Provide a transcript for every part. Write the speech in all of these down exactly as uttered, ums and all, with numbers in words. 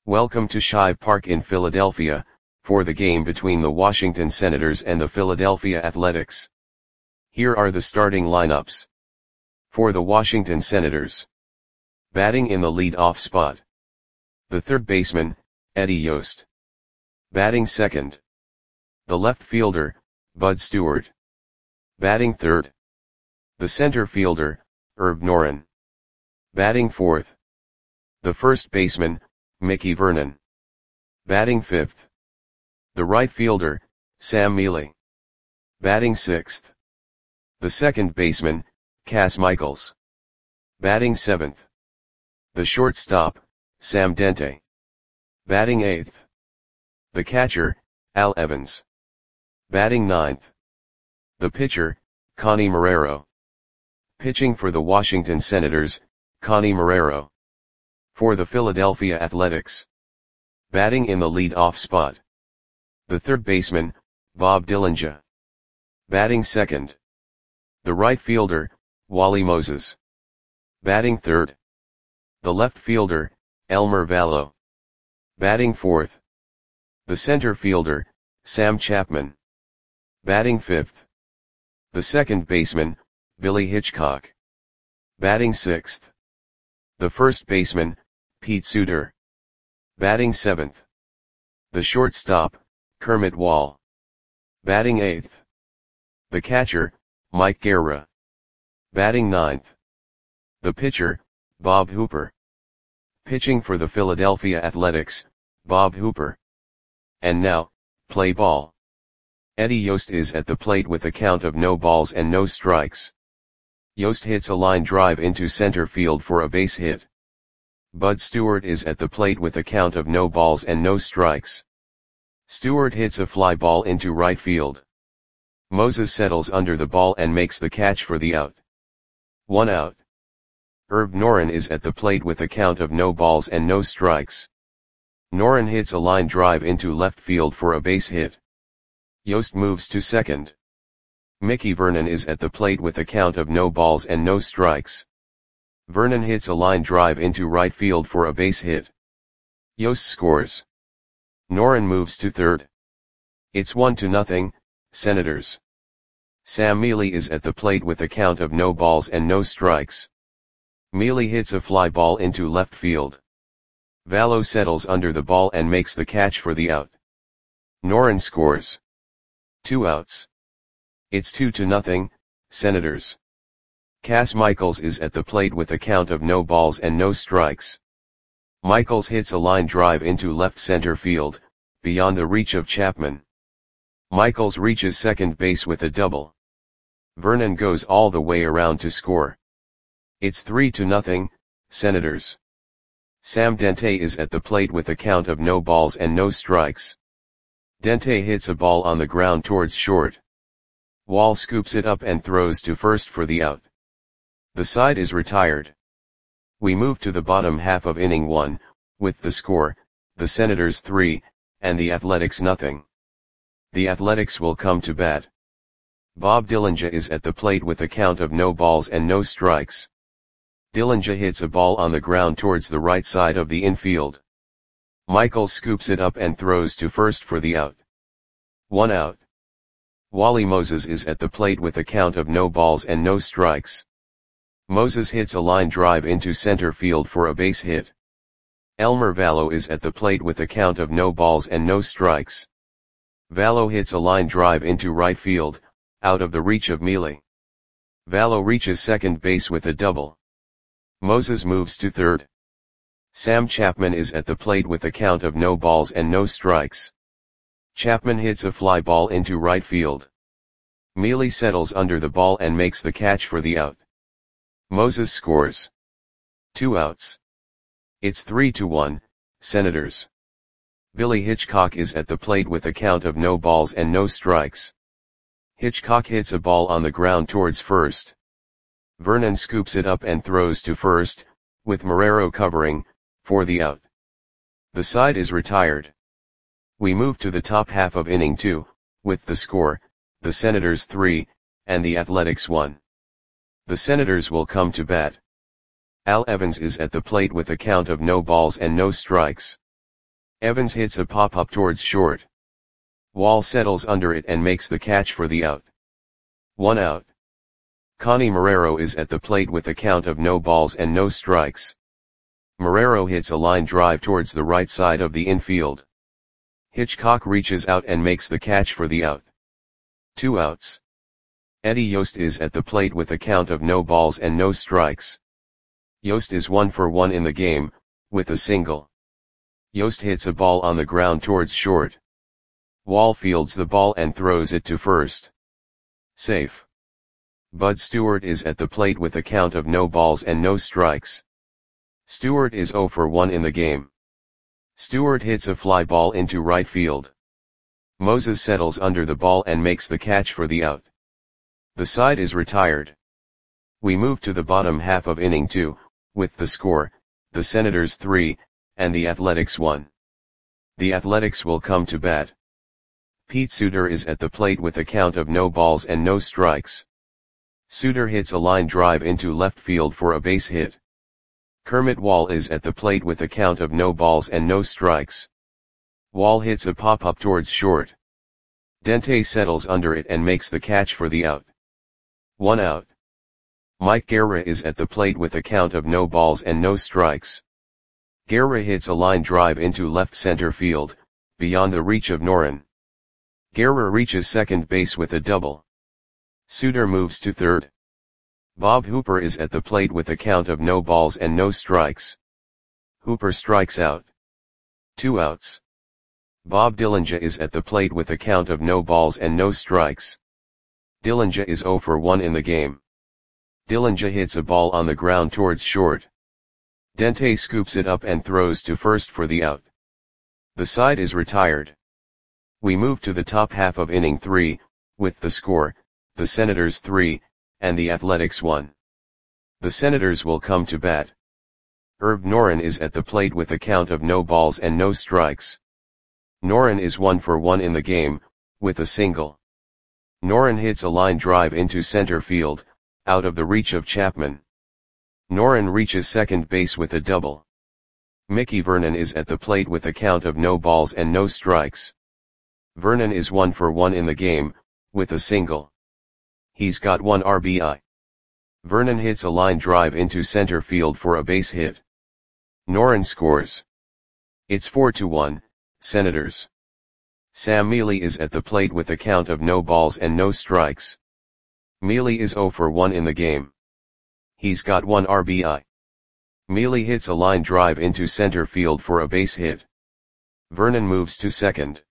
Welcome to Shive Park in Philadelphia, for the game between the Washington Senators and the Philadelphia Athletics. Here are the starting lineups. For the Washington Senators. Batting in the lead-off spot. The third baseman, Eddie Yost. Batting second. The left fielder, Bud Stewart. Batting third. The center fielder, Herb Noren. Batting fourth. The first baseman, Mickey Vernon. Batting fifth. The right fielder, Sam Mele. Batting sixth. The second baseman, Cas Michaels. Batting seventh. The shortstop, Sam Dente. Batting eighth. The catcher, Al Evans. Batting ninth. The pitcher, Connie Marrero. Pitching for the Washington Senators, Connie Marrero. For the Philadelphia Athletics. Batting in the lead-off spot. The third baseman, Bob Dillinger. Batting second. The right fielder, Wally Moses. Batting third. The left fielder, Elmer Valo. Batting fourth. The center fielder, Sam Chapman. Batting fifth. The second baseman, Billy Hitchcock. Batting sixth. The first baseman, Pete Suter. Batting seventh. The shortstop, Kermit Wall. Batting eighth. The catcher, Mike Guerra. Batting ninth. The pitcher, Bob Hooper. Pitching for the Philadelphia Athletics, Bob Hooper. And now, play ball. Eddie Yost is at the plate with a count of no balls and no strikes. Yost hits a line drive into center field for a base hit. Bud Stewart is at the plate with a count of no balls and no strikes. Stewart hits a fly ball into right field. Moses settles under the ball and makes the catch for the out. One out. Herb Noren is at the plate with a count of no balls and no strikes. Noren hits a line drive into left field for a base hit. Yost moves to second. Mickey Vernon is at the plate with a count of no balls and no strikes. Vernon hits a line drive into right field for a base hit. Yost scores. Noren moves to third. It's one to nothing, Senators. Sam Mele is at the plate with a count of no balls and no strikes. Mele hits a fly ball into left field. Valo settles under the ball and makes the catch for the out. Noren scores. Two outs. It's two to nothing, Senators. Cas Michaels is at the plate with a count of no balls and no strikes. Michaels hits a line drive into left center field, beyond the reach of Chapman. Michaels reaches second base with a double. Vernon goes all the way around to score. It's three to nothing, Senators. Sam Dente is at the plate with a count of no balls and no strikes. Dente hits a ball on the ground towards short. Wall scoops it up and throws to first for the out. The side is retired. We move to the bottom half of inning one, with the score, the Senators three, and the Athletics nothing. The Athletics will come to bat. Bob Dillinger is at the plate with a count of no balls and no strikes. Dillinger hits a ball on the ground towards the right side of the infield. Michaels scoops it up and throws to first for the out. One out. Wally Moses is at the plate with a count of no balls and no strikes. Moses hits a line drive into center field for a base hit. Elmer Valo is at the plate with a count of no balls and no strikes. Valo hits a line drive into right field, out of the reach of Mele. Valo reaches second base with a double. Moses moves to third. Sam Chapman is at the plate with a count of no balls and no strikes. Chapman hits a fly ball into right field. Mele settles under the ball and makes the catch for the out. Moses scores. Two outs. It's three to one, Senators. Billy Hitchcock is at the plate with a count of no balls and no strikes. Hitchcock hits a ball on the ground towards first. Vernon scoops it up and throws to first, with Marrero covering, for the out. The side is retired. We move to the top half of inning two, with the score, the Senators three, and the Athletics one. The Senators will come to bat. Al Evans is at the plate with a count of no balls and no strikes. Evans hits a pop-up towards short. Wall settles under it and makes the catch for the out. One out. Connie Marrero is at the plate with a count of no balls and no strikes. Marrero hits a line drive towards the right side of the infield. Hitchcock reaches out and makes the catch for the out. Two outs. Eddie Yost is at the plate with a count of no balls and no strikes. Yost is one for one in the game, with a single. Yost hits a ball on the ground towards short. Wall fields the ball and throws it to first. Safe. Bud Stewart is at the plate with a count of no balls and no strikes. Stewart is zero for one in the game. Stewart hits a fly ball into right field. Moses settles under the ball and makes the catch for the out. The side is retired. We move to the bottom half of inning two, with the score, the Senators three, and the Athletics one. The Athletics will come to bat. Pete Suter is at the plate with a count of no balls and no strikes. Suter hits a line drive into left field for a base hit. Kermit Wall is at the plate with a count of no balls and no strikes. Wall hits a pop-up towards short. Dente settles under it and makes the catch for the out. One out. Mike Guerra is at the plate with a count of no balls and no strikes. Guerra hits a line drive into left center field, beyond the reach of Noren. Guerra reaches second base with a double. Suter moves to third. Bob Hooper is at the plate with a count of no balls and no strikes. Hooper strikes out. Two outs. Bob Dillinger is at the plate with a count of no balls and no strikes. Dillinger is zero for one in the game. Dillinger hits a ball on the ground towards short. Dente scoops it up and throws to first for the out. The side is retired. We move to the top half of inning three, with the score, the Senators three, and the Athletics one. The Senators will come to bat. Herb Noren is at the plate with a count of no balls and no strikes. Noren is one for one in the game, with a single. Noren hits a line drive into center field, out of the reach of Chapman. Noren reaches second base with a double. Mickey Vernon is at the plate with a count of no balls and no strikes. Vernon is one for one in the game, with a single. He's got one R B I. Vernon hits a line drive into center field for a base hit. Noren scores. It's four to one, Senators. Sam Mealy is at the plate with a count of no balls and no strikes. Mealy is zero for one in the game. He's got one R B I. Mealy hits a line drive into center field for a base hit. Vernon moves to second.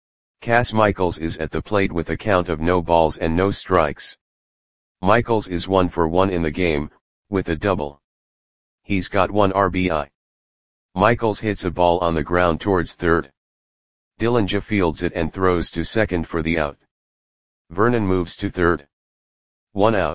Cass Michaels is at the plate with a count of no balls and no strikes. Michaels is one for one in the game, with a double. He's got one R B I. Michaels hits a ball on the ground towards third. Dillinger fields it and throws to second for the out. Vernon moves to third. One out.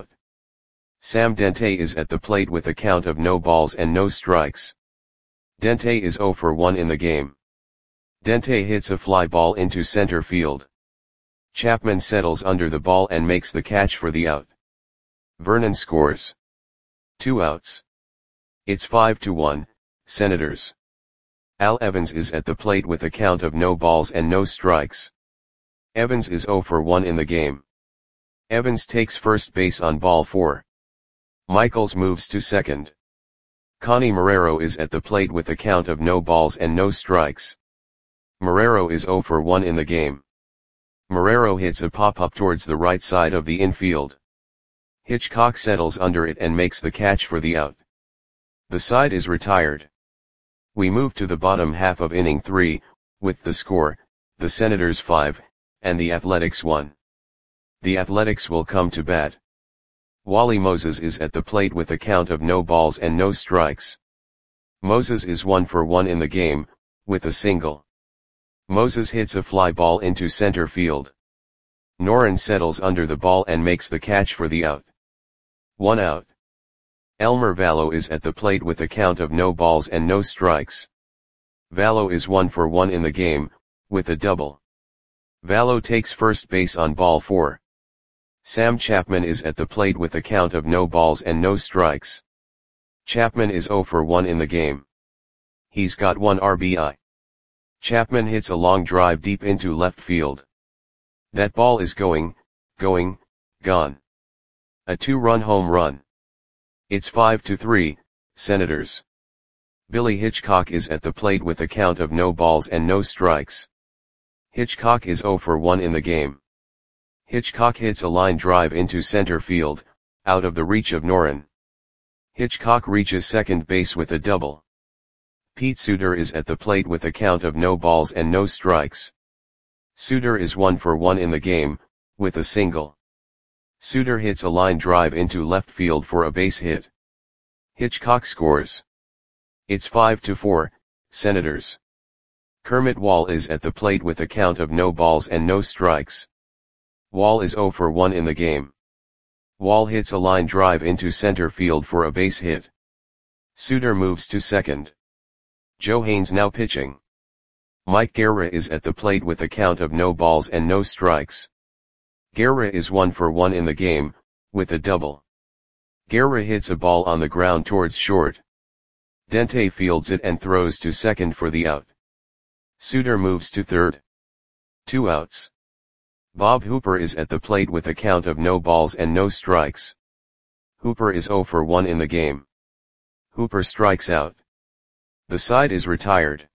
Sam Dente is at the plate with a count of no balls and no strikes. Dente is zero for one in the game. Dente hits a fly ball into center field. Chapman settles under the ball and makes the catch for the out. Vernon scores. Two outs. It's five to one, Senators. Al Evans is at the plate with a count of no balls and no strikes. Evans is zero for one in the game. Evans takes first base on ball four. Michaels moves to second. Connie Marrero is at the plate with a count of no balls and no strikes. Marrero is zero for one in the game. Marrero hits a pop-up towards the right side of the infield. Hitchcock settles under it and makes the catch for the out. The side is retired. We move to the bottom half of inning three, with the score, the Senators five, and the Athletics one. The Athletics will come to bat. Wally Moses is at the plate with a count of no balls and no strikes. Moses is one for one in the game, with a single. Moses hits a fly ball into center field. Noren settles under the ball and makes the catch for the out. One out. Elmer Vallo is at the plate with a count of no balls and no strikes. Vallo is one for one in the game, with a double. Vallo takes first base on ball four. Sam Chapman is at the plate with a count of no balls and no strikes. Chapman is zero for one in the game. He's got one R B I. Chapman hits a long drive deep into left field. That ball is going, going, gone. A two-run home run. It's five to three, Senators. Billy Hitchcock is at the plate with a count of no balls and no strikes. Hitchcock is zero for one in the game. Hitchcock hits a line drive into center field, out of the reach of Noren. Hitchcock reaches second base with a double. Pete Suter is at the plate with a count of no balls and no strikes. Suter is one for one in the game, with a single. Suter hits a line drive into left field for a base hit. Hitchcock scores. It's five to four, Senators. Kermit Wall is at the plate with a count of no balls and no strikes. Wall is zero for one in the game. Wall hits a line drive into center field for a base hit. Suter moves to second. Joe Haynes now pitching. Mike Guerra is at the plate with a count of no balls and no strikes. Guerra is one for one in the game, with a double. Guerra hits a ball on the ground towards short. Dente fields it and throws to second for the out. Suter moves to third. Two outs. Bob Hooper is at the plate with a count of no balls and no strikes. Hooper is zero for one in the game. Hooper strikes out. The side is retired.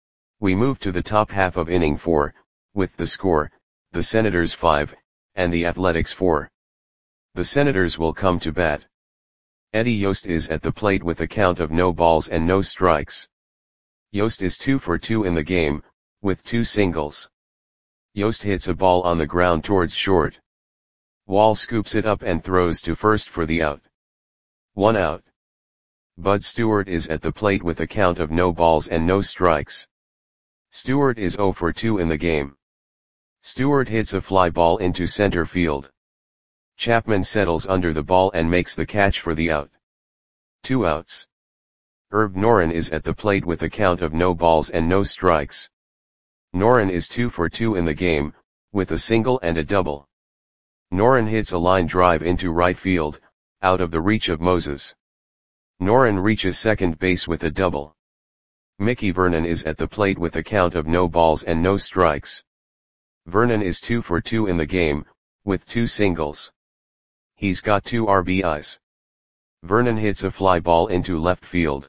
We move to the top half of inning four, with the score, the Senators five, and the Athletics four. The Senators will come to bat. Eddie Yost is at the plate with a count of no balls and no strikes. Yost is two for two in the game, with two singles. Yost hits a ball on the ground towards short. Wall scoops it up and throws to first for the out. One out. Bud Stewart is at the plate with a count of no balls and no strikes. Stewart is zero for two in the game. Stewart hits a fly ball into center field. Chapman settles under the ball and makes the catch for the out. Two outs. Herb Noren is at the plate with a count of no balls and no strikes. Noren is two for two in the game, with a single and a double. Noren hits a line drive into right field, out of the reach of Moses. Noren reaches second base with a double. Mickey Vernon is at the plate with a count of no balls and no strikes. Vernon is two for two in the game, with two singles. He's got two R B Is. Vernon hits a fly ball into left field.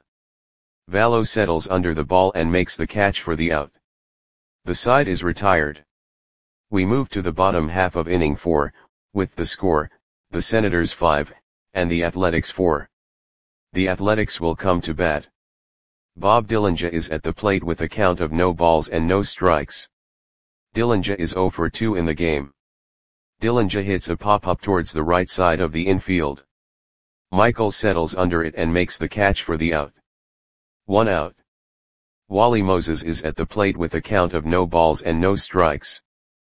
Vallo settles under the ball and makes the catch for the out. The side is retired. We move to the bottom half of inning four, with the score, the Senators five, and the Athletics four. The Athletics will come to bat. Bob Dillinger is at the plate with a count of no balls and no strikes. Dillinger is zero for two in the game. Dillinger hits a pop-up towards the right side of the infield. Michaels settles under it and makes the catch for the out. One out. Wally Moses is at the plate with a count of no balls and no strikes.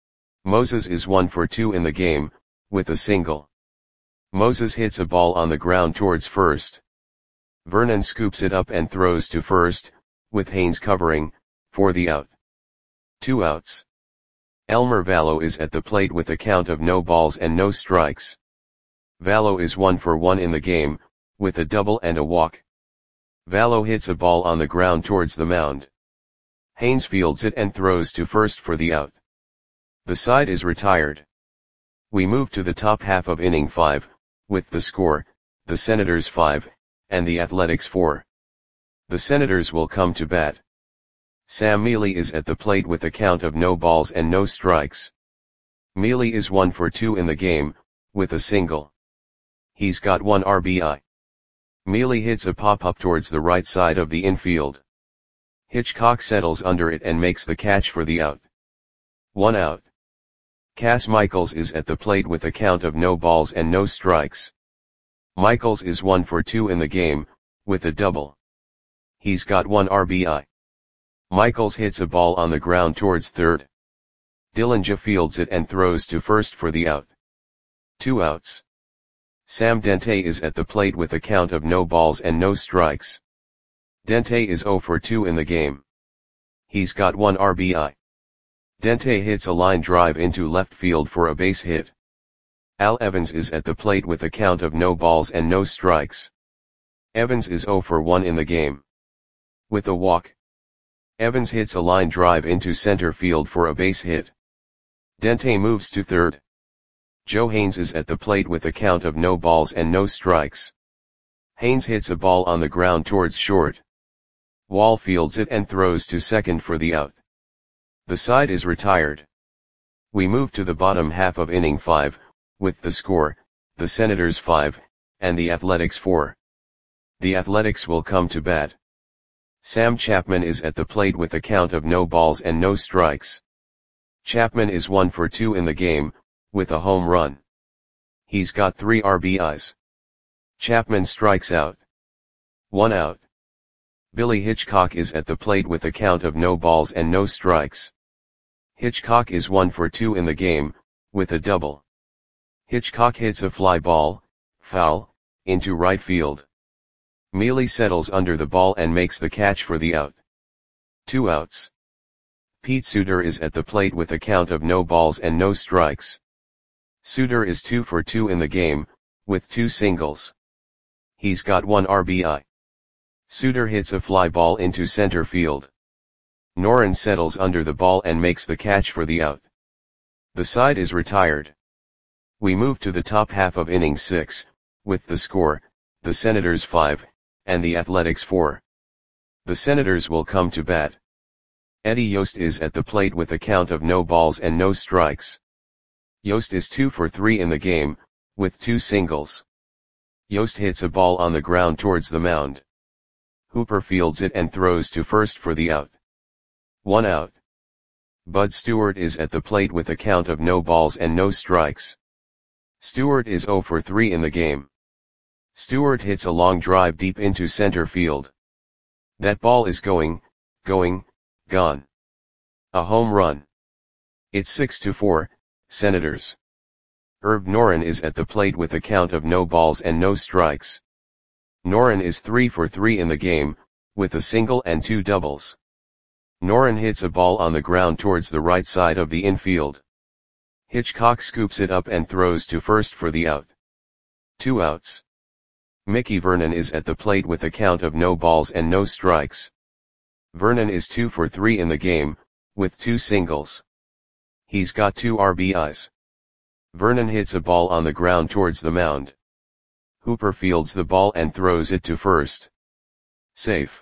Moses is one for two in the game, with a single. Moses hits a ball on the ground towards first. Vernon scoops it up and throws to first, with Haynes covering, for the out. Two outs. Elmer Vallo is at the plate with a count of no balls and no strikes. Vallo is one for one in the game, with a double and a walk. Vallo hits a ball on the ground towards the mound. Haynes fields it and throws to first for the out. The side is retired. We move to the top half of inning five, with the score, the Senators five, and the Athletics four. The Senators will come to bat. Sam Mealy is at the plate with a count of no balls and no strikes. Mealy is one for two in the game, with a single. He's got one R B I. Mealy hits a pop-up towards the right side of the infield. Hitchcock settles under it and makes the catch for the out. One out. Cass Michaels is at the plate with a count of no balls and no strikes. Michaels is one for two in the game, with a double. He's got one R B I. Michaels hits a ball on the ground towards third. Dillinger fields it and throws to first for the out. Two outs. Sam Dente is at the plate with a count of no balls and no strikes. Dente is zero for two in the game. He's got one R B I. Dente hits a line drive into left field for a base hit. Al Evans is at the plate with a count of no balls and no strikes. Evans is zero for one in the game. With a walk. Evans hits a line drive into center field for a base hit. Dente moves to third. Joe Haynes is at the plate with a count of no balls and no strikes. Haynes hits a ball on the ground towards short. Wall fields it and throws to second for the out. The side is retired. We move to the bottom half of inning five, with the score, the Senators five, and the Athletics four. The Athletics will come to bat. Sam Chapman is at the plate with a count of no balls and no strikes. Chapman is one for two in the game, with a home run. He's got three R B Is. Chapman strikes out. One out. Billy Hitchcock is at the plate with a count of no balls and no strikes. Hitchcock is one for two in the game, with a double. Hitchcock hits a fly ball, foul, into right field. Mealy settles under the ball and makes the catch for the out. Two outs. Pete Suter is at the plate with a count of no balls and no strikes. Suter is two for two in the game, with two singles. He's got one R B I. Suter hits a fly ball into center field. Noren settles under the ball and makes the catch for the out. The side is retired. We move to the top half of inning six, with the score, the Senators five, and the Athletics four. The Senators will come to bat. Eddie Yost is at the plate with a count of no balls and no strikes. Yost is two for three in the game, with two singles. Yost hits a ball on the ground towards the mound. Hooper fields it and throws to first for the out. One out. Bud Stewart is at the plate with a count of no balls and no strikes. Stewart is zero for three in the game. Stewart hits a long drive deep into center field. That ball is going, going, gone. A home run. It's six to four, Senators. Herb Noren is at the plate with a count of no balls and no strikes. Noren is three for three in the game, with a single and two doubles. Noren hits a ball on the ground towards the right side of the infield. Hitchcock scoops it up and throws to first for the out. Two outs. Mickey Vernon is at the plate with a count of no balls and no strikes. Vernon is two for three in the game, with two singles. He's got two R B Is. Vernon hits a ball on the ground towards the mound. Hooper fields the ball and throws it to first. Safe.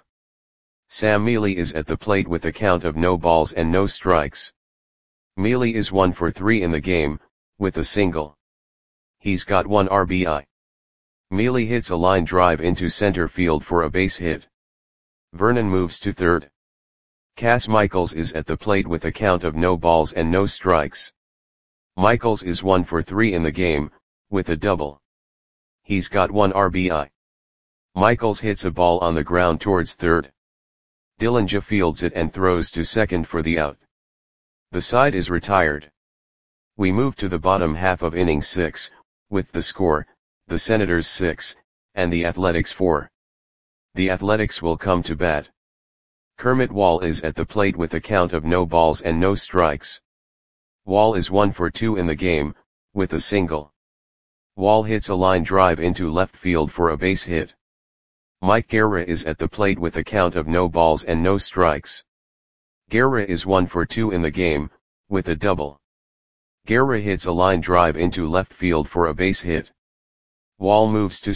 Sam Mealy is at the plate with a count of no balls and no strikes. Mealy is one for three in the game, with a single. He's got one R B I. Mealy hits a line drive into center field for a base hit. Vernon moves to third. Cass Michaels is at the plate with a count of no balls and no strikes. Michaels is one for three in the game, with a double. He's got one R B I. Michaels hits a ball on the ground towards third. Dillinja fields it and throws to second for the out. The side is retired. We move to the bottom half of inning six, with the score, the Senators six, and the Athletics four. The Athletics will come to bat. Kermit Wall is at the plate with a count of no balls and no strikes. Wall is one for two in the game, with a single. Wall hits a line drive into left field for a base hit. Mike Guerra is at the plate with a count of no balls and no strikes. Guerra is one for two in the game, with a double. Guerra hits a line drive into left field for a base hit. Wall moves to